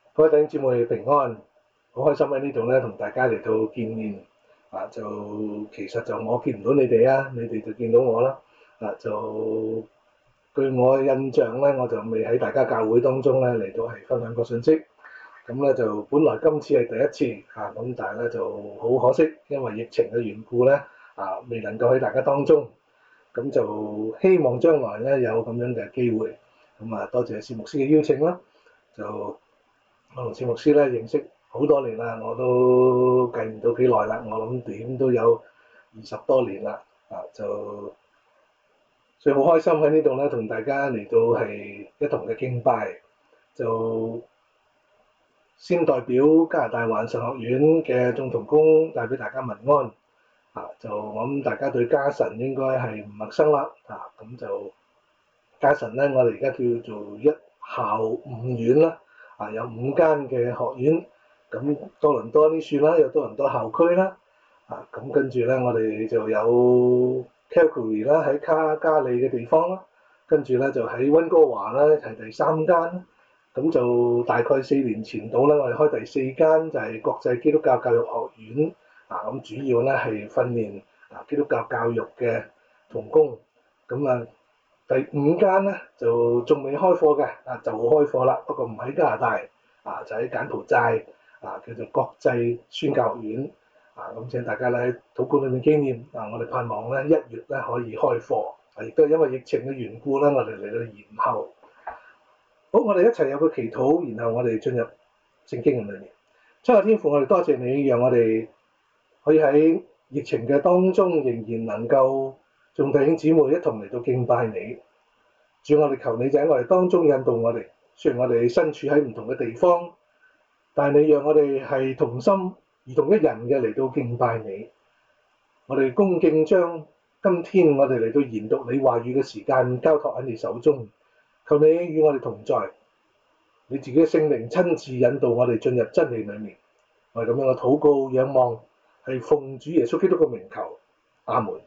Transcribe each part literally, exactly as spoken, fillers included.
各位弟兄姊妹平安，好開心喺呢度咧同大家嚟到見面啊！就其實就我見唔到你哋啊，你哋就見到我啦啊！就據我嘅印象咧，我就未喺大家教會當中咧嚟到係分享個信息。咁咧就本來今次係第一次啊，咁但係咧就好可惜，因為疫情嘅緣故咧啊，未能夠喺大家當中。咁就希望將來咧有咁樣嘅機會。咁啊，多謝薛牧師嘅邀請啦。就我同薛牧師咧認識好多年啦，我都計唔到幾耐啦，我諗點都有二十多年啦。啊，就所以好開心喺呢度咧，同大家嚟到係一同嘅敬拜。就先代表加拿大華神學院嘅眾同工帶俾大家問安。啊，就我諗大家對家神應該係唔陌生啦。啊，咁就家神咧，我哋而家叫做一校五院啦。啊，有五間嘅學院，咁多倫多呢處啦，有多倫多校區啦。啊，咁跟住咧，我哋就有 Calgary 啦，喺卡加利嘅地方啦。跟住咧就喺溫哥華啦，係第三間。咁就大概四年前到啦，我哋開第四間就係國際基督教教育學院。啊，咁主要咧係訓練啊基督教教育嘅同工。咁啊〜第五間咧就仲未開課嘅，啊就開課啦，不過唔喺加拿大，啊就喺柬埔寨，啊叫做國際宣教學院，啊咁請大家咧喺禱告裏面紀念，啊我哋盼望咧一月咧可以開課，啊亦都係因為疫情嘅緣故咧，我哋嚟到延後。好，我哋一齊有個祈禱，然後我哋進入聖經嘅裏面。親愛天父，我哋多謝你，讓我哋可以喺疫情嘅當中仍然能夠眾弟兄姊妹一同嚟到敬拜你。主，我哋求你就喺我哋當中引導我哋。雖然我哋身處喺唔同嘅地方，但係你讓我哋係同心如同一人嘅嚟到敬拜你。我哋恭敬將今天我哋嚟到研讀你話語嘅時間交託喺你手中。求你與我哋同在，你自己嘅聖靈親自引導我哋進入真理裏面。我哋咁樣嘅禱告仰望係奉主耶穌基督嘅名求。阿門。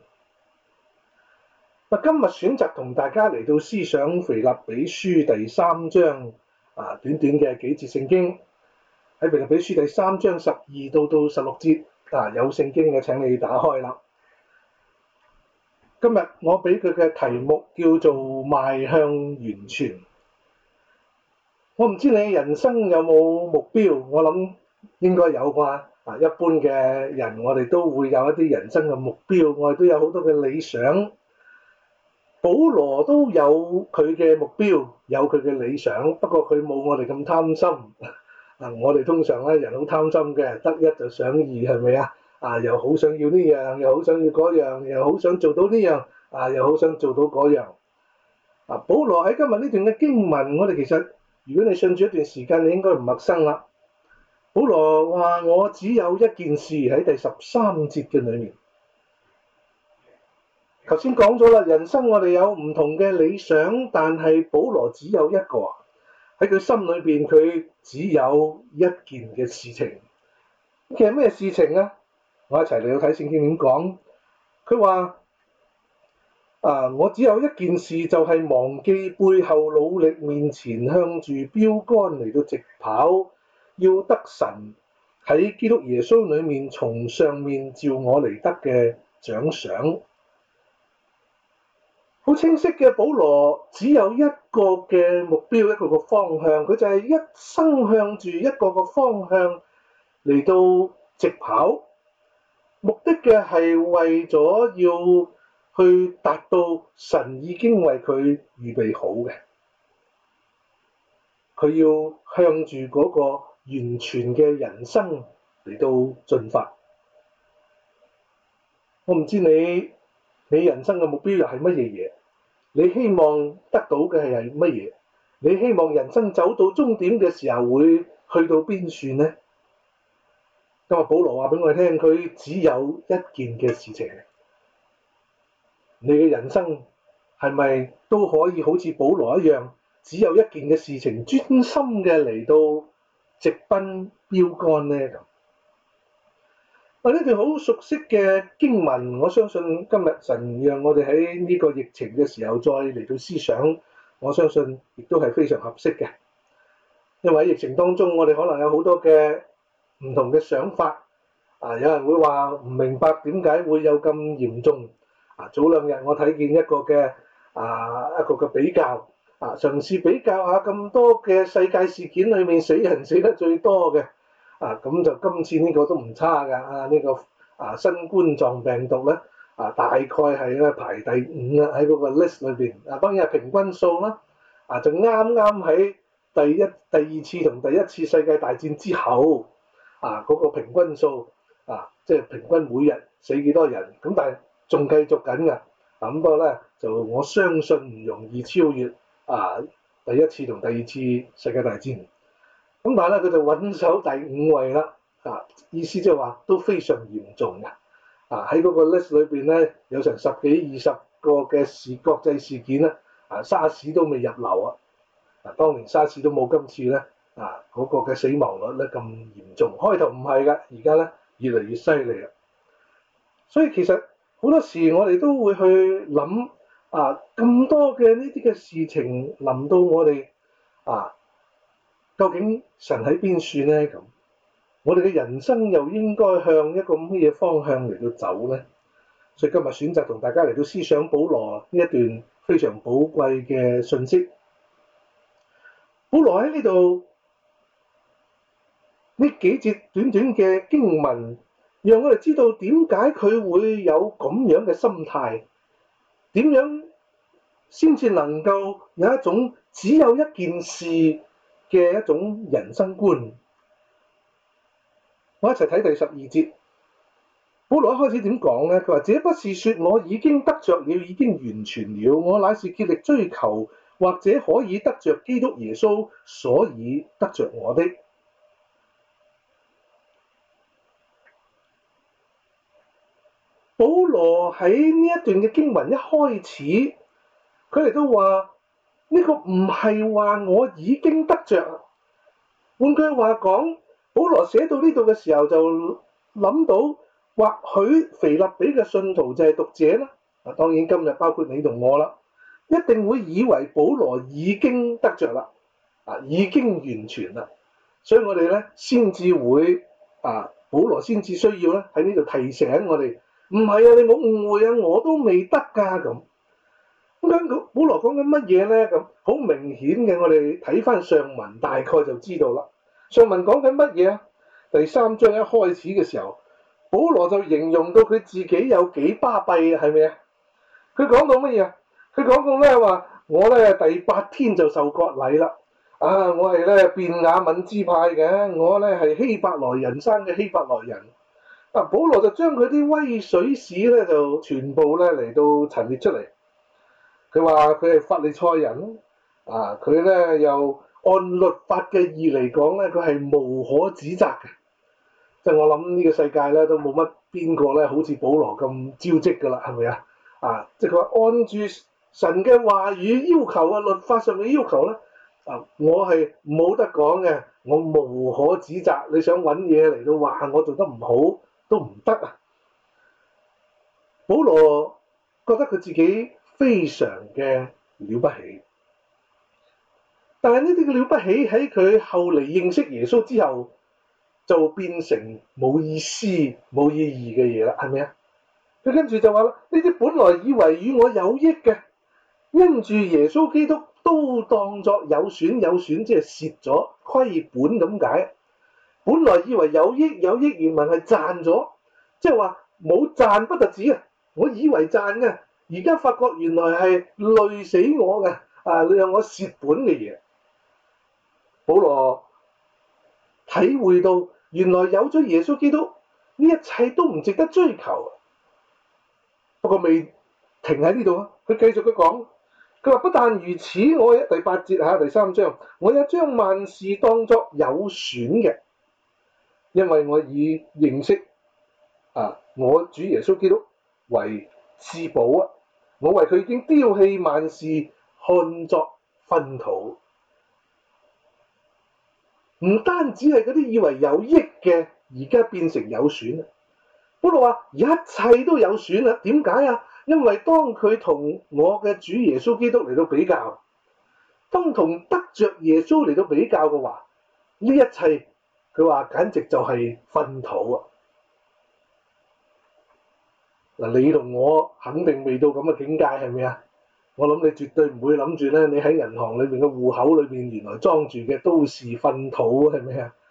今日選擇同大家嚟到思想腓立比書第三章，啊，短短嘅幾節聖經。喺腓立比書第三章十二到到十六節，啊，有聖經嘅請你打開啦。今日我俾佢嘅題目叫做邁向完全。我唔知你人生有冇目標，我諗應該有啩。啊，一般嘅人我哋都會有一啲人生嘅目標，我哋都有好多嘅理想。保羅都有佢嘅目標，有佢嘅理想，不過佢冇我哋咁貪心。嗱，我哋通常咧人好貪心嘅，得一就想二，係咪啊？啊，又好想要呢樣，又好想要嗰樣，又好想做到呢樣，啊，又好想做到嗰樣。啊，保羅喺今日呢段嘅經文，我哋其實如果你信住一段時間，你應該唔陌生啦。保羅話：我只有一件事，喺第十三節嘅裏面。頭先講咗啦，人生我哋有唔同嘅理想，但係保羅只有一個，喺佢心裏邊佢只有一件嘅事情。其實咩事情啊？我一齊嚟到睇聖經點講。佢話：啊，我只有一件事，就係忘記背後，努力面前，向住標竿嚟到直跑，要得神喺基督耶穌裏面從上面召我嚟得嘅獎賞。好清晰嘅，保羅只有一個嘅目標，一個個方向，佢就係一生向住一個個方向嚟到直跑，目的嘅係為咗要去達到神已經為佢預備好嘅，佢要向住嗰個完全嘅人生嚟到進發。我唔知你你人生嘅目標又係乜嘢嘢？你希望得到嘅係乜嘢？你希望人生走到終點嘅時候會去到邊處呢？今日保羅話俾我哋聽，佢只有一件嘅事情。你嘅人生係咪都可以好似保羅一樣，只有一件嘅事情，專心嘅嚟到直奔標竿呢？啊！呢段好熟悉嘅經文，我相信今日神讓我哋喺呢個疫情嘅時候再嚟到思想，我相信亦都係非常合適嘅。 因為喺疫情當中，我哋可能有好多嘅唔同嘅想法。啊，有人會話唔明白點解會有咁嚴重。啊，早兩日我睇見一個嘅啊一個嘅比較，啊嘗試比較下咁多嘅世界事件裏面死人死得最多嘅。啊，咁就今次呢個都唔差㗎。啊，呢個啊新冠狀病毒咧，啊大概係咧排第五啦喺嗰個 list 裏邊。啊，當然係平均數啦。啊，就啱啱喺第一、第二次同第一次世界大戰之後，啊嗰個平均數。啊，即係平均每日死幾多人，咁但係仲繼續緊㗎。啊，咁不過咧就我相信唔容易超越啊第一次同第二次世界大戰。咁但係咧佢就穩守第五位啦。啊，意思即係話都非常嚴重㗎。啊，喺嗰個 list 裏邊咧有成十幾二十個嘅事國際事件咧。啊，沙士都未入流啊。啊，當年沙士都冇今次咧啊嗰個嘅死亡率咧咁嚴重。開頭唔係㗎，而家咧越嚟越犀利啦。所以其實好多時我哋都會去諗啊，咁多嘅呢啲嘅事情臨到我哋啊，究竟神喺邊處呢？咁我哋嘅人生又應該向一個乜嘢方向嚟到走呢？所以今日選擇同大家嚟到思想保羅呢一段非常寶貴嘅信息。保羅喺呢度呢幾節短短嘅經文，讓我哋知道點解佢會有咁樣嘅心態，點樣先至能夠有一種只有一件事嘅一種人生觀。我一齊睇第十二節。保羅一開始點講呢？佢話：這不是說我已經得着了，已經完全了，我乃是竭力追求，或者可以得着基督耶穌，所以得着我的。保羅喺呢一段嘅經文一開始，佢哋都話呢個唔係話我已經得着。換句話講，保羅寫到呢度嘅時候就諗到，或許腓立比嘅信徒就係讀者啦。啊，當然今日包括你同我啦，一定會以為保羅已經得着啦，啊已經完全啦，所以我哋咧先至會啊，保羅先至需要咧喺呢度提醒我哋，唔係啊，你冇誤會啊，我都未得㗎咁。咁樣保羅講緊乜嘢咧？咁好明顯嘅，我哋睇翻上文大概就知道啦。上文講緊乜嘢啊？第三章一開始嘅時候，保羅就形容到佢自己有幾巴閉啊，係咪啊？佢講到乜嘢啊？佢講到咧話，我咧第八天就受割禮啦。啊，我係咧便雅憫支派嘅，我咧係希伯來人生嘅希伯來人。啊，保羅就將佢啲威水史咧就全部咧嚟到陳列出嚟。佢話佢係法利賽人，啊，佢咧又按律法嘅義嚟講咧，佢係無可指責嘅。即係我諗呢個世界咧都冇乜邊個咧好似保羅咁招積㗎啦，係咪啊？啊，即係佢話按住神嘅話語要求啊，律法上嘅要求咧，啊，我係冇得講嘅，我無可指責。你想揾嘢嚟到話我做得唔好都唔得啊！保羅覺得佢自己非常嘅了不起，但係呢啲嘅了不起喺佢後嚟認識耶穌之後，就變成冇意思、冇意義嘅嘢啦，係咪啊？佢跟住就話啦：呢啲本來以為與我有益嘅，因住耶穌基督都當作有損有損，即係蝕咗虧本咁解。本來以為有益有益，原文係賺咗，即係話冇賺不特止啊！我以為賺嘅，而家發覺原來係累死我嘅，啊，你讓我蝕本嘅嘢。保羅體會到原來有咗耶穌基督，呢一切都唔值得追求。不過未停喺呢度啊，佢繼續佢講，佢話不但如此，我第八節嚇第三章，我也將萬事當作有損嘅，因為我以認識啊我主耶穌基督為至寶啊！我為佢已經丟棄萬事，看作糞土。唔單止係嗰啲以為有益嘅，而家變成有損啦。保羅話一切都有損啦。點解啊？因為當佢同我嘅主耶穌基督嚟到比較，當同得着耶穌嚟到比較嘅話， 呢一切佢話簡直就係糞土啊！嗱，你同我肯定未到咁嘅境界，係咪啊？我諗你絕對唔會諗住咧，你喺銀行裏邊嘅戶口裏邊原來裝住嘅都是糞土，係咪啊？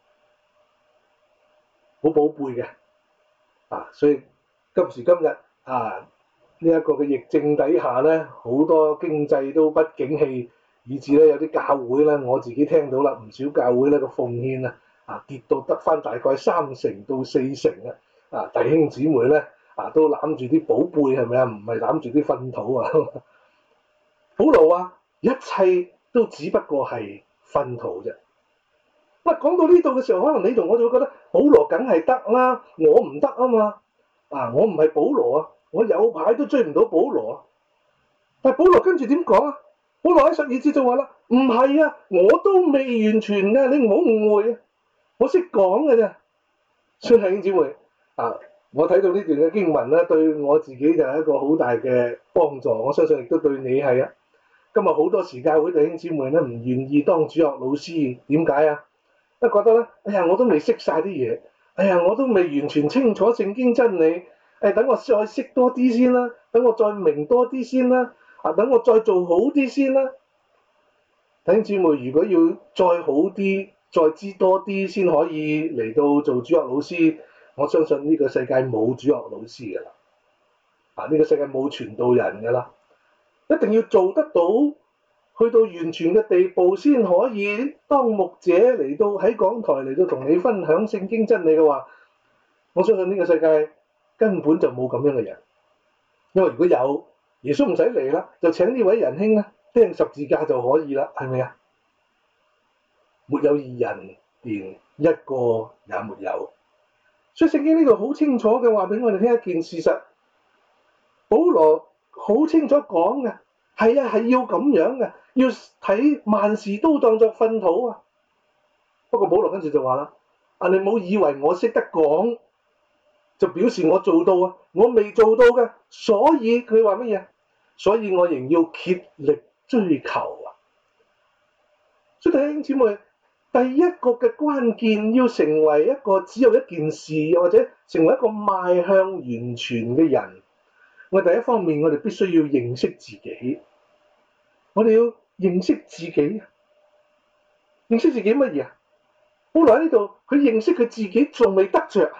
好寶貝嘅啊！所以今時今日啊，呢一個嘅疫症底下咧，好多經濟都不景氣，以至咧有啲教會咧，我自己聽到啦，唔少教會咧個奉獻啊啊跌到得返大概三成到四成啊！啊，弟兄姊妹咧啊都攬住啲寶貝，係咪啊？唔係攬住啲糞土啊！保羅話：一切都只不過係糞土啫。喂，講到呢度嘅時候，可能你同我就會覺得保羅梗係得啦，我唔得啊嘛。啊，我唔係保羅啊，我有排都追唔到保羅啊。但係保羅跟住點講啊？保羅喺十二節就話啦：唔係啊，我都未完全嘅，你唔好誤會啊，我識講嘅啫。所以弟兄姊妹啊，我睇到呢段嘅經文咧，對我自己就係一個好大嘅幫助。我相信亦都對你係啊。今日好多時教會弟兄姊妹咧唔願意當主學老師，點解啊？都覺得咧，哎呀，我都未識晒啲嘢，哎呀，我都未完全清楚聖經真理，誒，等我再識多啲先啦，等我再明多啲先啦，啊，等我再做好啲先啦。弟兄姊妹，如果要再好啲，再知多啲先可以嚟到做主學老師，我相信呢個世界冇主學老師㗎啦，啊，呢個世界冇傳道人㗎啦，一定要做得到。去到完全嘅地步先可以當牧者嚟到喺講台嚟到同你分享聖經真理嘅話，我相信呢個世界根本就冇咁樣嘅人，因為如果有，耶穌唔使嚟啦，就請呢位仁兄咧釘十字架就可以啦，係咪啊？沒有義人，連一個也沒有。所以聖經呢度好清楚嘅話俾我哋聽一件事實，保羅好清楚講嘅。係啊，係要咁樣嘅，要睇萬事都當作糞土啊。不過保羅跟住就話啦：啊，你唔好以為我識得講，就表示我做到啊，我未做到嘅。所以佢話乜嘢？所以我仍要竭力追求啊。所以弟兄姊妹，第一個嘅關鍵要成為一個只有一件事，又或者成為一個邁向完全嘅人，我第一方面我哋必須要認識自己。我哋要認識自己，認識自己乜嘢啊？保羅喺呢度，佢認識佢自己仲未得着，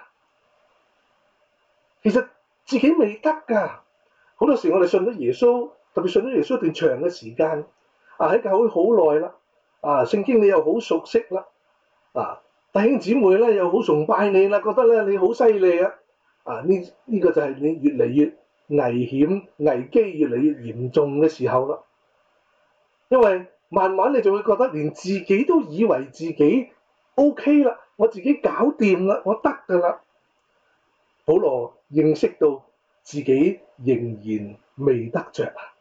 其實自己未得噶。好多時我哋信咗耶穌，特別信咗耶穌一段長嘅時間，啊喺教會好耐啦，啊聖經你又好熟悉啦，啊弟兄姊妹咧又好崇拜你啦，覺得咧你好犀利啊，啊呢呢、呢個就係你越嚟越危險、危機越嚟越嚴重嘅時候啦。因為慢慢你就會覺得連自己都以為自己 OK 啦，我自己搞掂啦，我得㗎啦。保羅認識到自己仍然未得着啊！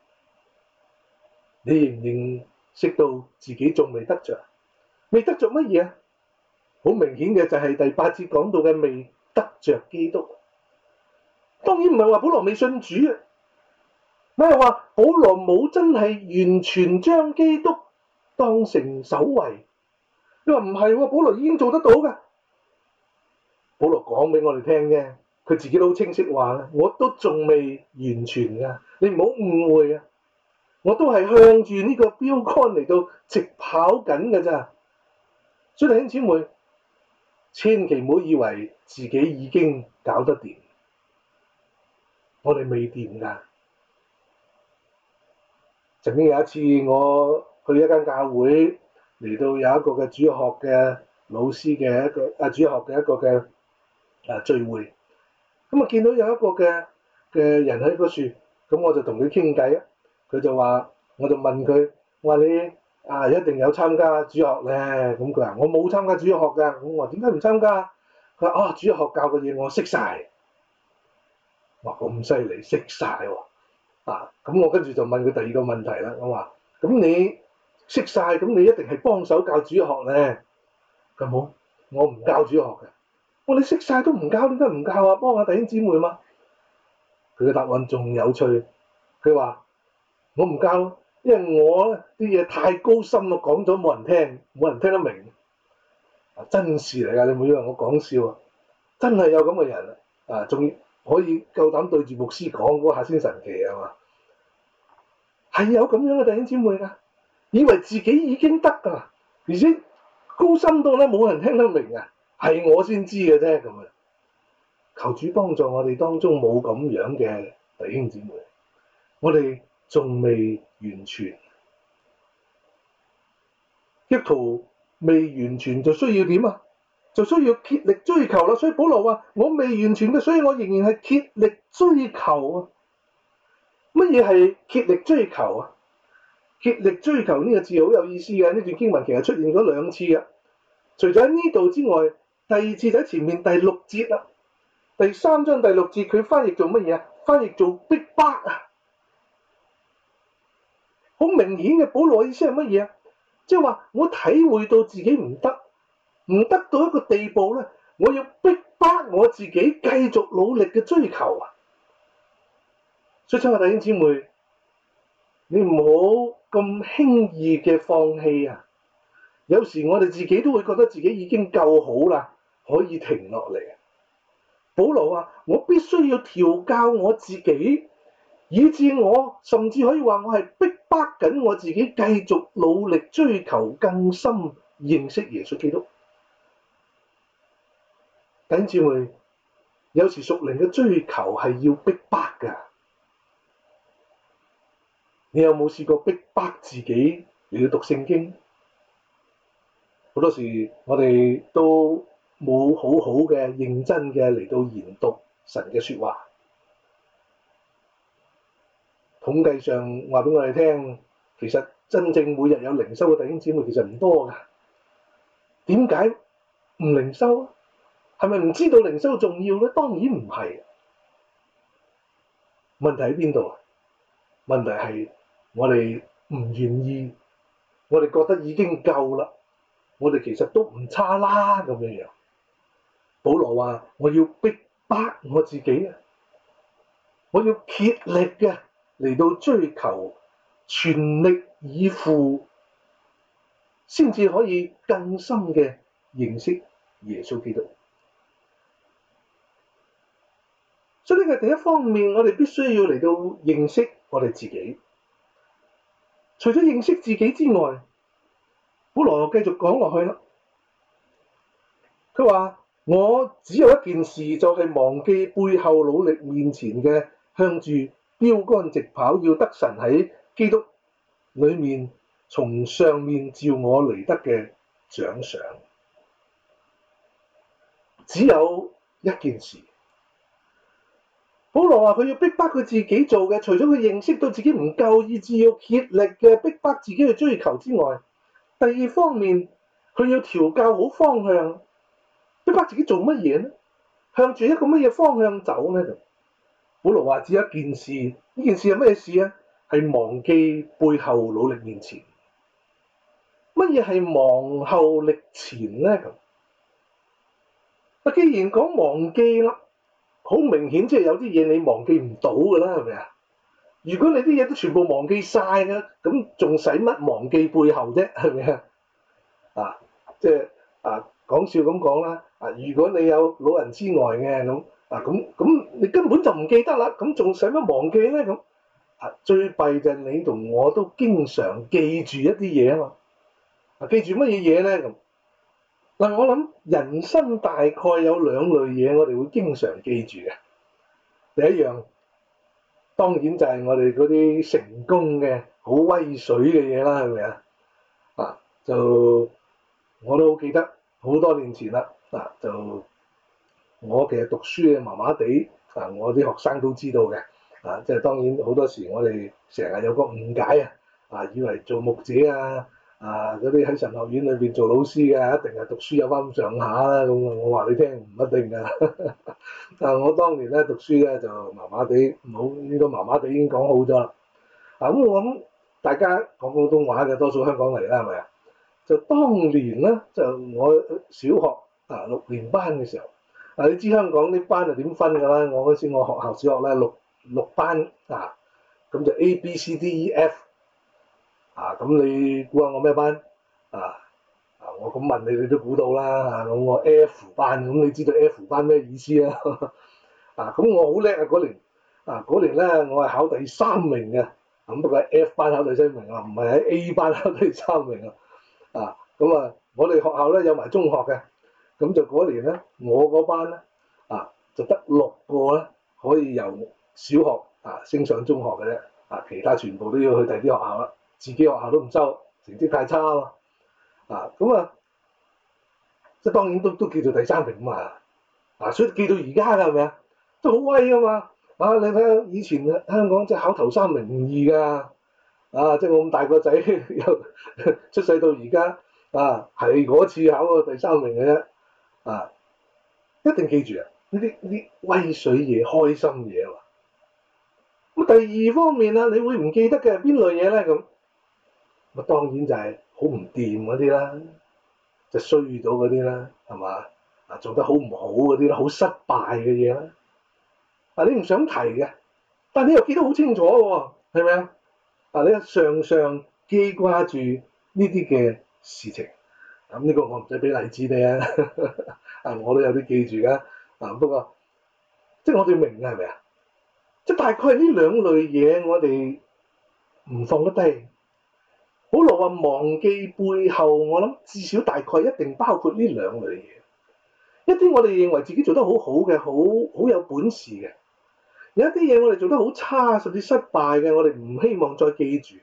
你認唔認識到自己仲未得着？未得着乜嘢啊？好明顯嘅就係第八節講到嘅未得着基督。當然唔係話保羅未信主啊。咩話？保羅冇真係完全將基督當成首位。你話唔係喎，保羅已經做得到㗎。保羅講俾我哋聽啫，佢自己都好清晰話，我都仲未完全㗎，你唔好誤會啊！我都係向住呢個標杆嚟到直跑緊㗎咋。所以弟兄姊妹，千祈唔好以為自己已經搞得掂，我哋未掂㗎。曾經有一次，我去一間教會，嚟到有一個嘅主學嘅老師嘅一個啊主學嘅一個嘅啊聚會，咁啊見到有一個嘅嘅人喺嗰處，咁我就同佢傾偈啊，佢就話，我就問佢，我話你啊一定有參加主學咧，咁佢話我冇參加主學㗎，我話點解唔參加？佢話啊主學教嘅嘢我識晒，哇咁犀利，識晒喎！啊，咁我跟住就問佢第二個問題啦。我話：咁你識晒，咁你一定係幫手教主學咧？佢冇，我唔教主學嘅。我話你識晒都唔教，點解唔教啊？幫下弟兄姊妹嘛。佢嘅答案仲有趣，佢話：我唔教，因為我啲嘢太高深啦，講咗冇人聽，冇人聽得明。 啊，真事嚟㗎，你唔好以為我講笑啊！真係有咁嘅人啊，仲可以夠膽對住牧師講嗰下先神奇啊嘛！係有咁樣嘅弟兄姊妹㗎，以為自己已經得㗎，而且高深到咧冇人聽得明啊，係我先知嘅啫咁啊！求主幫助我哋當中冇咁樣嘅弟兄姊妹，我哋仲未完全，基督徒未完全就需要點啊？就需要竭力追求啦。所以保羅話：我未完全嘅，所以我仍然係竭力追求啊！乜嘢係竭力追求啊？竭力追求呢個字好有意思嘅，呢段經文其實出現咗兩次嘅。除咗喺呢度之外，第二次就喺前面第六節啦。第三章第六節佢翻譯做乜嘢啊？翻譯做逼迫啊！好明顯嘅，保羅意思係乜嘢啊？即係話我體會到自己唔得，唔得到一個地步咧，我要逼迫我自己繼續努力嘅追求啊！所以親愛弟兄姊妹，你唔好咁輕易嘅放棄啊！有時我哋自己都會覺得自己已經夠好啦，可以停落嚟。保羅話：我必須要調教我自己，以致我甚至可以話我係逼迫緊我自己，繼續努力追求更深認識耶穌基督。弟兄姊妹，有時屬靈嘅追求係要逼迫㗎。你有冇試過逼迫自己嚟到讀聖經？好多時我哋都冇好好嘅認真嘅嚟到研讀神嘅説話。統計上話俾我哋聽，其實真正每日有靈修嘅弟兄姊妹其實唔多㗎。點解唔靈修？係咪唔知道靈修重要咧？當然唔係。問題喺邊度啊？問題係我哋唔願意，我哋覺得已經夠啦，我哋其實都唔差啦咁樣樣。保羅話：我要逼迫我自己啊！我要竭力嘅嚟到追求，全力以赴，先至可以更深嘅認識耶穌基督。所以呢個第一方面，我哋必須要嚟到認識我哋自己。除咗認識自己之外，保羅繼續講落去啦。佢話：我只有一件事，就係忘記背後，努力面前嘅，向住標竿直跑，要得神喺基督裏面從上面召我嚟得嘅獎賞。只有一件事。保羅話：佢要逼迫佢自己做嘅，除咗佢認識到自己唔夠，以致要竭力嘅逼迫自己去追求之外，第二方面佢要調教好方向，逼迫自己做乜嘢呢？向住一個乜嘢方向走呢？保羅話：只有一件事，呢件事係咩事啊？係忘記背後，努力面前。乜嘢係忘後力前呢？咁啊，既然講忘記啦。好明顯，即係有啲嘢你忘記唔到㗎啦，係咪啊？如果你啲嘢都全部忘記晒嘅，咁仲使乜忘記背後啫？係咪啊？啊，即係啊，講笑咁講啦。啊，如果你有老人痴呆嘅咁，啊咁咁，你根本就唔記得啦。咁仲使乜忘記咧？咁啊，最弊就係你同我都經常記住一啲嘢啊嘛。啊，記住乜嘢嘢咧？咁嗱，我諗人生大概有兩類嘢，我哋會經常記住嘅。第一樣，當然就係我哋嗰啲成功嘅、好威水嘅嘢啦，係咪啊？啊，就我都好記得，好多年前啦。啊，就我其實讀書嘅麻麻地，啊，我啲學生都知道嘅。啊，即係當然好多時我哋成日有個誤解啊，啊，以為做牧者啊。啊！嗰啲喺神學院裏邊做老師嘅，一定係讀書有翻咁上下啦。咁啊，我話你聽唔一定㗎。但係我當年咧讀書咧就麻麻地，唔好應該麻麻地已經講好咗啦。啊咁我諗大家講廣東話嘅多數香港嚟啦，係咪啊？就當年咧就我小學啊六年班嘅時候，啊你知香港啲班係點分㗎啦？我嗰時我學校小學咧六六班啊，咁就 A B C D E F。啊，咁你估下我咩班？啊，係我咁問你，你都估到啦嚇。咁我 F 班，咁你知道 F 班咩意思啊？啊，咁我好叻啊嗰年，啊嗰年咧我係考第三名嘅，咁不過喺 F 班考第三名啊，唔係喺 A 班考第三名啊。啊，咁啊，我哋學校咧有埋中學嘅，咁就嗰年咧，我嗰班咧啊就得六個咧可以由小學啊升上中學嘅啫，啊其他全部都要去第啲學校啦，自己學校都唔收，成績太差啊嘛。啊，咁啊，即係當然都都叫做第三名嘛。啊，所以記到而家㗎係咪啊？都好威㗎嘛！啊，你睇下以前香港即係考頭三名唔易㗎。啊，即係我咁大個仔又出世到而家，啊係嗰次考過第三名嘅啫。啊，一定記住啊！呢啲呢啲威水嘢、開心嘢啊！咁第二方面啊，你會唔記得嘅邊類嘢咧？咁，咁當然就係好唔掂嗰啲啦，就衰咗嗰啲啦，係嘛？啊，做得好唔好嗰啲啦，好失敗嘅嘢啦。啊，你唔想提嘅，但係你又記得好清楚喎，係咪啊？啊，你常常記掛住呢啲嘅事情。咁呢個我唔使俾例子你啊，啊我都有啲記住㗎。啊不過，即係我哋明嘅係咪啊？即係大概係呢兩類嘢，我哋唔放得低。保羅話忘記背後，我諗至少大概一定包括呢兩類嘢。一啲我哋認為自己做得好好嘅，好好有本事嘅；有一啲嘢我哋做得好差，甚至失敗嘅，我哋唔希望再記住嘅。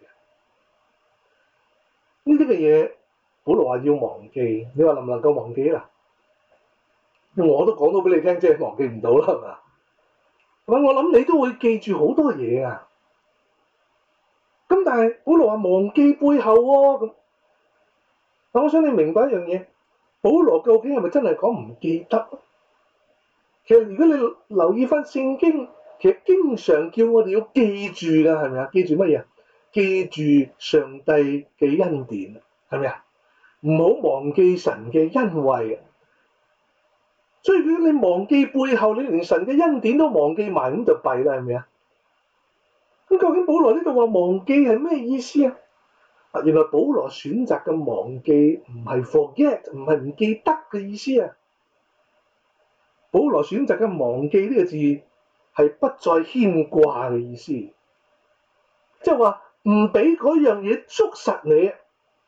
呢啲嘅嘢，保羅話要忘記，你話能唔能夠忘記啊？我都講到俾你聽，即係忘記唔到啦，係嘛？咁我諗你都會記住好多嘢啊。咁但係保羅話忘記背後喎，咁，但我想你明白一樣嘢。保羅究竟係咪真係講唔記得？其實如果你留意翻聖經，其實經常叫我哋要記住㗎，係咪啊？記住乜嘢？記住上帝嘅恩典，係咪啊？唔好忘記神嘅恩惠。所以如果你忘記背後，你連神嘅恩典都忘記埋，咁就弊啦，係咪啊？咁究竟保羅呢度話忘記係咩意思啊？原來保羅選擇嘅忘記唔係 forget， 唔係唔記得嘅意思啊！保羅選擇嘅忘記呢個字係不再牽掛嘅意思，即係話唔俾嗰樣嘢捉實你啊！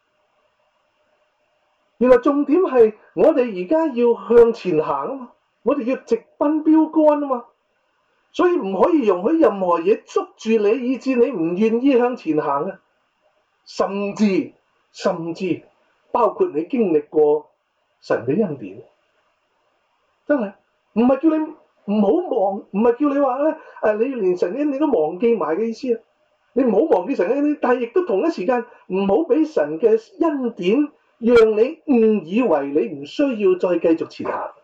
原來重點係我哋而家要向前行啊嘛，我哋要直奔標杆啊嘛，所以唔可以容許任何嘢捉住你，以致你唔願意向前行啊！甚至甚至包括你經歷過神嘅恩典，真係唔係叫你唔好忘，唔係叫你話咧誒，你連神嘅恩典都忘記埋嘅意思啊！你唔好忘記神嘅恩典，但係亦都同一時間唔好俾神嘅恩典讓你誤以為你唔需要再繼續前行。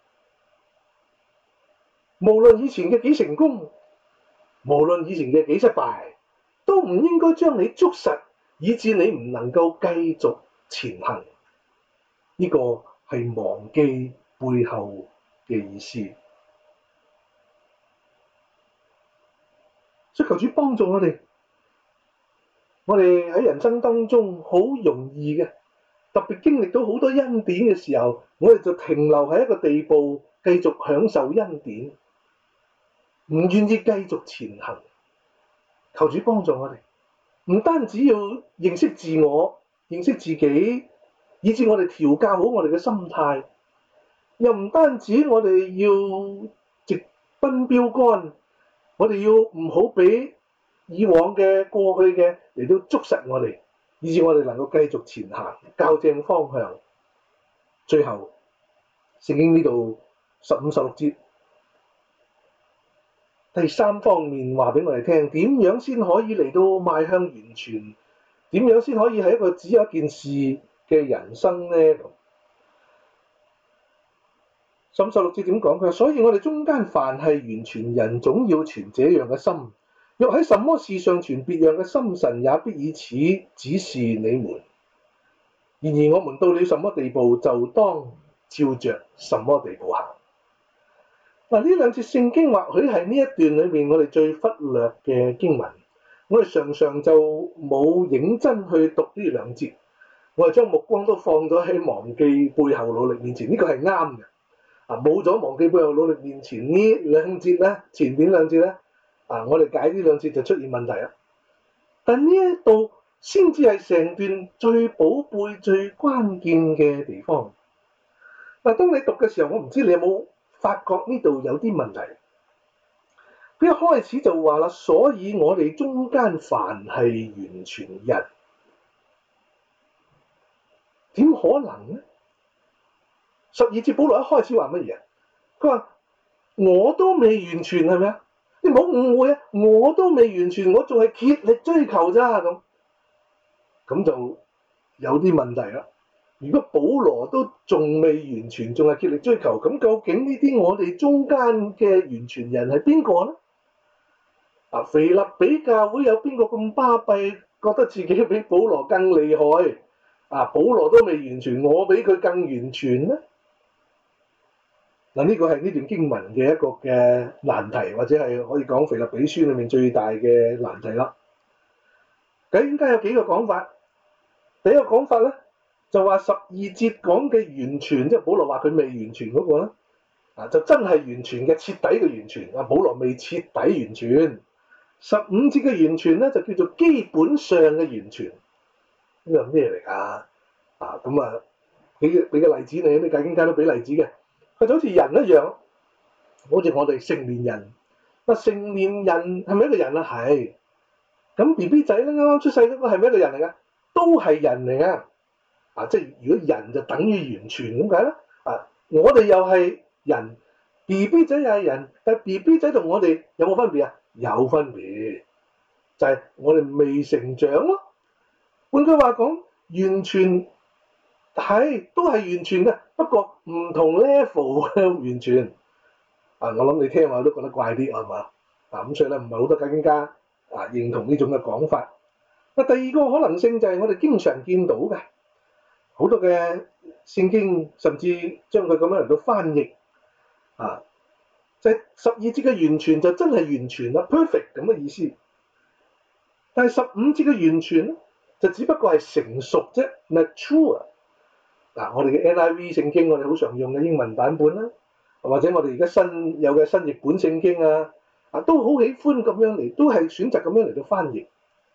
無論以前嘅幾成功，無論以前嘅幾失敗，都唔應該將你捉實，以致你唔能夠繼續前行。呢個係忘記背後嘅意思。所以求主幫助我哋，我哋喺人生當中好容易嘅，特別經歷到好多恩典嘅時候，我哋就停留喺一個地步，繼續享受恩典，唔願意繼續前行。求主幫助我哋，唔單止要認識自我、認識自己，以致我哋調教好我哋嘅心態，又唔單止我哋要直奔標杆，我哋要唔好俾以往嘅過去嘅嚟到捉實我哋，以致我哋能夠繼續前行，校正方向。最後，聖經呢度十五十六節，第三方面話俾我哋聽，點樣先可以嚟到邁向完全？點樣先可以係一個只有一件事嘅人生呢？十五十六節點講？佢話：所以我哋中間凡係完全人，總要存這樣嘅心。若喺什麼事上存別樣嘅心，神也必以此指示你們。然而我們到了什麼地步，就當照着什麼地步行。嗱，呢兩節聖經或許係呢一段裏面我哋最忽略嘅經文，我哋常常就冇認真去讀呢兩節。 我哋將目光都放咗喺忘記背後努力面前，呢、這個係啱嘅。啊，冇咗忘記背後努力面前呢兩節咧，前面兩節咧，啊，我哋解呢兩節就出現問題啦。但呢一度先至係成段最寶貝、最關鍵嘅地方。嗱，當你讀嘅時候，我唔知你有冇發覺呢度有啲問題。佢一開始就話啦，所以我哋中間凡係完全人，點可能呢？十二節保羅一開始話乜嘢？佢話我都未完全，係咪啊？你唔好誤會啊！我都未完全，我仲係竭力追求咋咁，咁就有啲問題啦。如果保羅都仲未完全，仲係竭力追求，咁究竟呢啲我哋中間嘅完全人係邊個呢？啊，腓立比教會有邊個咁巴閉，覺得自己比保羅更厲害？啊，保羅都未完全，我比佢更完全呢？嗱，呢個係呢段經文嘅一個嘅難題，或者係可以講腓立比書裏面最大嘅難題啦。咁點解有幾個講法？第一個講法咧，就話十二節講嘅完全，即係保羅話佢未完全嗰個咧，啊就真係完全嘅徹底嘅完全。啊，保羅未徹底完全。十五節嘅完全咧，就叫做基本上嘅完全。呢個係咩嚟㗎？啊，咁啊，俾個俾個例子你，啲解經家都俾例子嘅。佢就好似人一樣，好似我哋成年人。嗱，成年人係咪一個人啊？係。咁 B B 仔咧，啱啱出世嗰個係咪一個人嚟㗎？都係人嚟㗎。啊，即係如果人就等於完全咁解啦。啊，我哋又係人 ，B B 仔又係人，但係 B B 仔同我哋有冇分別啊？有分別，就係、是、我哋未成長咯。換句話講，完全係都係完全嘅，不過唔同 level 嘅完全。啊，我諗你聽我都覺得怪啲係嘛？啊，咁所以咧唔係好多解經家啊認同呢種嘅講法。嗱，第二個可能性就係我哋經常見到嘅，好多嘅聖經甚至將佢咁樣嚟到翻譯啊。就係十二節嘅完全就真係完全啦 ，perfect 咁嘅意思。但係十五節嘅完全咧，就只不過係成熟啫 ，mature。嗱，我哋嘅 N I V 聖經，我哋好常用嘅英文版本啦，或者我哋而家新有嘅新譯本聖經啊，啊都好喜歡咁樣嚟，都係選擇咁樣嚟到翻譯。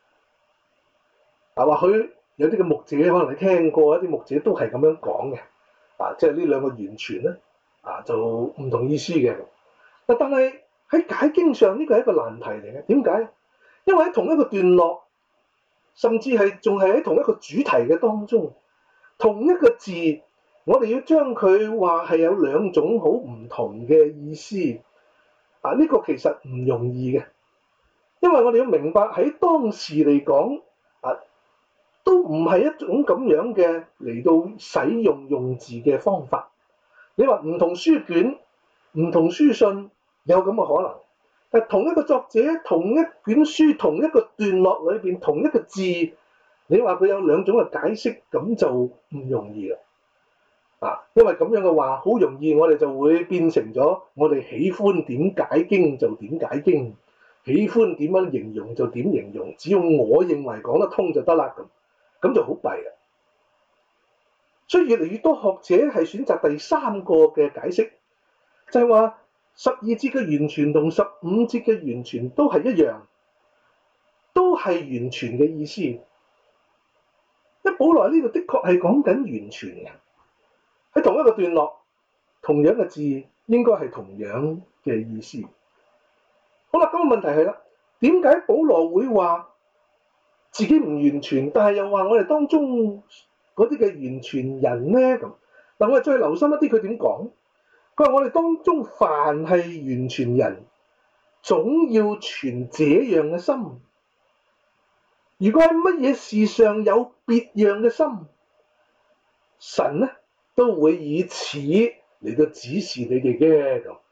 啊，或許有啲嘅牧者可能你聽過，一啲牧者都係咁樣講嘅，啊，即係呢兩個完全咧，啊就唔同意思嘅。但係喺解經上呢個係一個難題嚟嘅，點解？因為喺同一個段落，甚至係仲係喺同一個主題嘅當中，同一個字，我哋要將佢話係有兩種好唔同嘅意思。啊，呢個其實唔容易嘅，因為我哋要明白喺當時嚟講，啊，都唔係一種咁樣嘅嚟到使用用字嘅方法。你話唔同書卷、唔同書信有咁嘅可能，但同一個作者、同一卷書、同一個段落裏邊同一個字，你話佢有兩種嘅解釋，咁就唔容易啦。啊，因為咁樣嘅話，好容易我哋就會變成咗我哋喜歡點解經就點解經，喜歡點樣形容就點形容，只要我認為講得通就得啦咁，咁就好弊啦。所以越嚟越多學者係選擇第三個嘅解釋，就係話十二節嘅完全同十五節嘅完全都係一樣，都係完全嘅意思。因為保羅呢度的確係講緊完全嘅，喺同一個段落，同樣嘅字應該係同樣嘅意思。好啦，咁個問題係啦，點解保羅會話自己唔完全，但係又話我哋當中嗰啲嘅完全人呢？咁嗱，我哋再留心一啲，佢點講？佢話我哋當中凡係完全人，總要存這樣嘅心。如果喺乜嘢事上有別樣嘅心，神呢都會以此嚟到指示你哋嘅咁。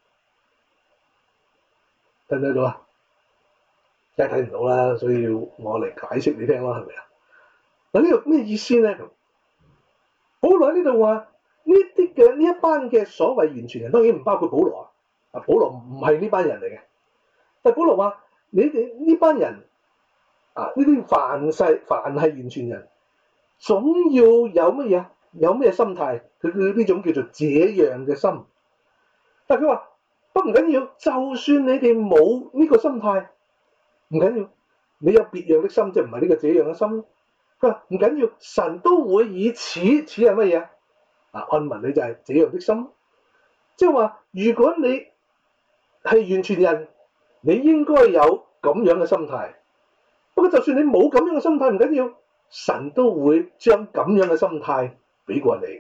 睇唔睇到啊？梗係睇唔到啦，所以要我嚟解釋你聽咯，係咪啊？嗱，呢個咩意思咧？咁保羅喺呢度話呢啲嘅呢一班嘅所謂完全人，當然唔包括保羅啊。啊，保羅唔係呢班人嚟嘅。但係保羅話你哋呢班人啊，呢啲凡係凡係完全人， 總要有乜嘢？有咩心態？佢佢呢種叫做這樣嘅心。但係佢話不唔緊要，就算你哋冇呢個心態，唔緊要，你有別樣的心，即係唔係呢個這樣嘅心。佢話唔緊要，神都會以此，此係乜嘢啊？按文你就係這樣的心，即係話如果你係完全人，你應該有咁樣嘅心態。不過就算你冇咁樣嘅心態唔緊要，神都會將咁樣嘅心態俾過你嘅。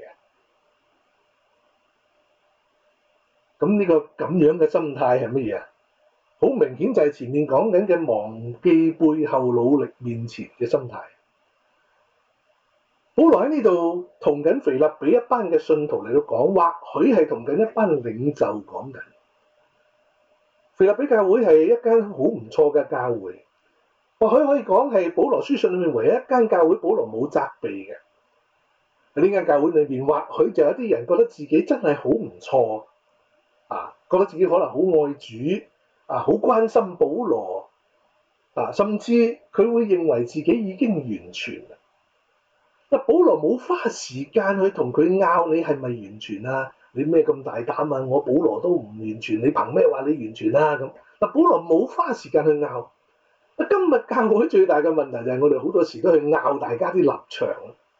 咁呢個咁樣嘅心態係乜嘢啊？好明顯就係前面講緊嘅忘記背後努力面前嘅心態。保羅喺呢度同緊腓立比一班嘅信徒嚟到講，或許係同緊一班領袖講緊。腓立比教會係一間好唔錯嘅教會，或許可以講係保羅書信裏面唯一一間教會保羅冇責備嘅。喺呢間教會裏邊，或許就有啲人覺得自己真係好唔錯啊，覺得自己可能好愛主啊，好關心保羅啊，甚至佢會認為自己已經完全。但保羅冇花時間去同佢拗你係咪完全啊？你咩咁大膽啊？我保羅都唔完全，你憑咩話你完全啊？咁嗱，保羅冇花時間去拗。今日教會最大嘅問題就係我哋好多時都去拗大家啲立場，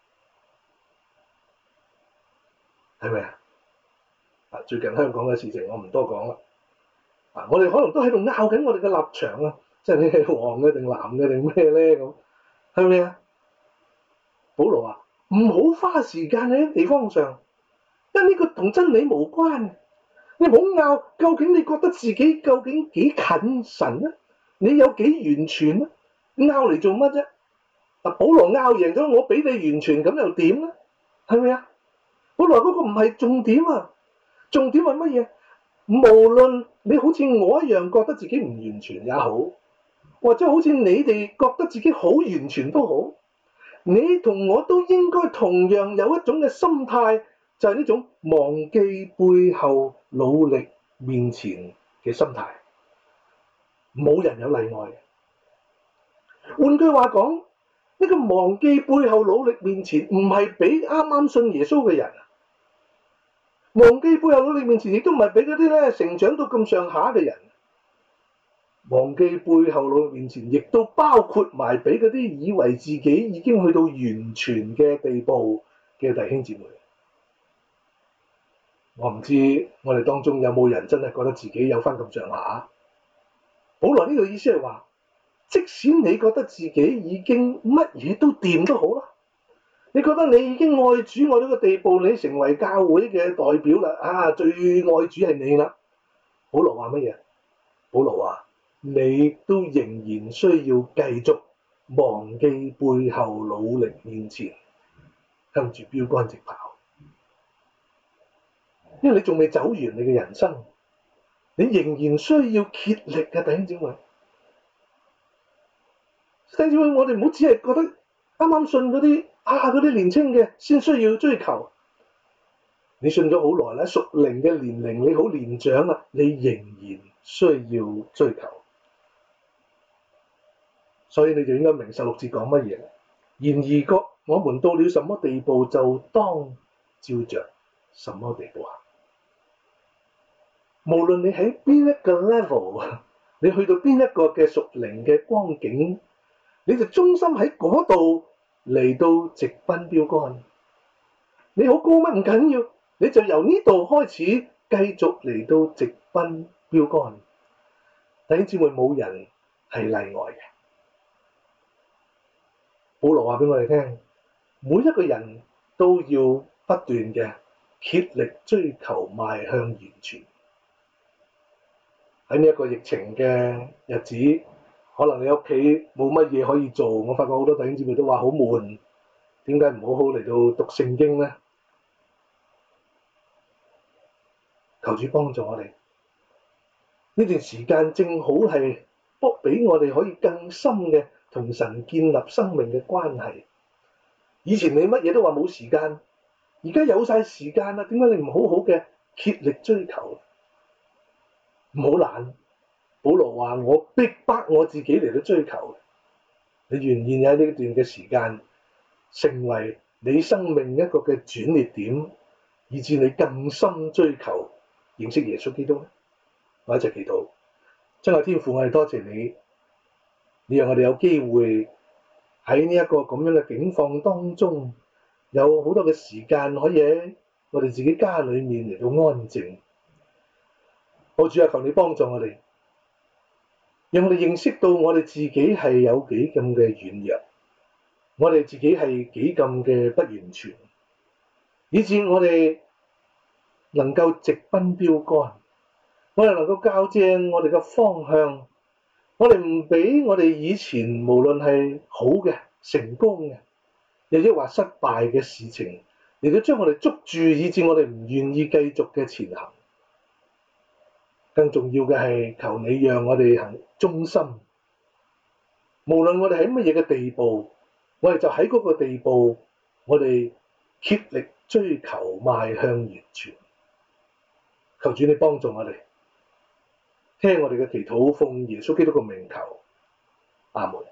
係咪啊？啊，最近香港嘅事情我唔多講啦。啊，我哋可能都喺度拗緊我哋嘅立場啊，即係你係黃嘅定藍嘅定咩咧咁，係咪啊？保羅話唔好花時間喺地方上，因為呢個同真理無關。你唔好拗，究竟你覺得自己究竟幾近神啊？你有幾完全啊？拗嚟做乜啫？啊，保羅拗贏咗，我俾你完全咁又點咧？係咪啊？保羅嗰個唔係重點啊，重點係乜嘢？無論你好似我一樣覺得自己唔完全也好，或者好似你哋覺得自己好完全都好。你同我都應該同樣有一種嘅心態，就係呢種忘記背後努力面前嘅心態。冇人有例外。換句話講，呢個忘記背後努力面前，唔係俾啱啱信耶穌嘅人。忘記背後努力面前，亦都唔係俾嗰啲咧成長到咁上下嘅人。忘記背後努力面前，亦都包括埋俾嗰啲以為自己已經去到完全嘅地步嘅弟兄姊妹。我唔知我哋當中有冇人真係覺得自己有翻咁上下。保羅呢個意思係話，即使你覺得自己已經乜嘢都掂都好啦，你覺得你已經愛主愛到個地步，你成為教會嘅代表啦，啊，最愛主係你啦。保羅話乜嘢？保羅話你都仍然需要繼續忘記背後努力面前，向住標竿直跑，因為你仲未走完你嘅人生，你仍然需要竭力嘅。弟兄姊妹，弟兄姊妹，我哋唔好只係覺得啱啱信嗰啲啊，嗰啲年青嘅先需要追求。你信咗好耐啦，屬靈嘅年齡你好年長啦，你仍然需要追求。所以你就應該明十六節講乜嘢。然而個我們到了什麼地步，就當照着什麼地步行。無論你喺邊一個 level， 你去到邊一個嘅屬靈嘅光景，你就忠心喺嗰度嚟到直奔標竿。你好高乜唔緊要，你就由呢度開始繼續嚟到直奔標竿。弟兄姊妹，冇人係例外嘅。保羅話俾我哋聽，每一個人都要不斷嘅竭力追求邁向完全。喺呢一個疫情嘅日子，可能你屋企冇乜嘢可以做，我發覺好多弟兄姊妹都話好悶，點解唔好好嚟到讀聖經呢？求主幫助我哋，呢段時間正好係幫俾我哋可以更深嘅同神建立生命嘅關係。以前你乜嘢都話冇時間，而家有晒時間啦，點解你唔好好嘅竭力追求？唔好懶。保羅話我逼迫我自己嚟到追求，你願意喺呢段嘅時間成為你生命一個嘅轉捩點，以致你更深追求認識耶穌基督咧？我一齊祈禱。親愛天父，我哋多謝你，你讓我哋有機會喺呢一個咁樣嘅境況當中，有好多嘅時間可以喺我哋自己家裏面嚟到安靜。我主啊，求你幫助我哋，讓我哋認識到我哋自己係有幾咁嘅軟弱，我哋自己係幾咁嘅不完全，以致我哋能夠直奔標杆，我哋能夠校正我哋嘅方向，我哋唔俾我哋以前無論係好嘅、成功嘅，又或者失敗嘅事情嚟到將我哋捉住，以致我哋唔願意繼續嘅前行。更重要嘅係求你讓我哋行忠心，無論我哋喺乜嘢嘅地步，我哋就喺嗰個地步，我哋竭力追求邁向完全。求主你幫助我哋，聽我哋嘅祈禱，奉耶穌基督嘅名求，阿門。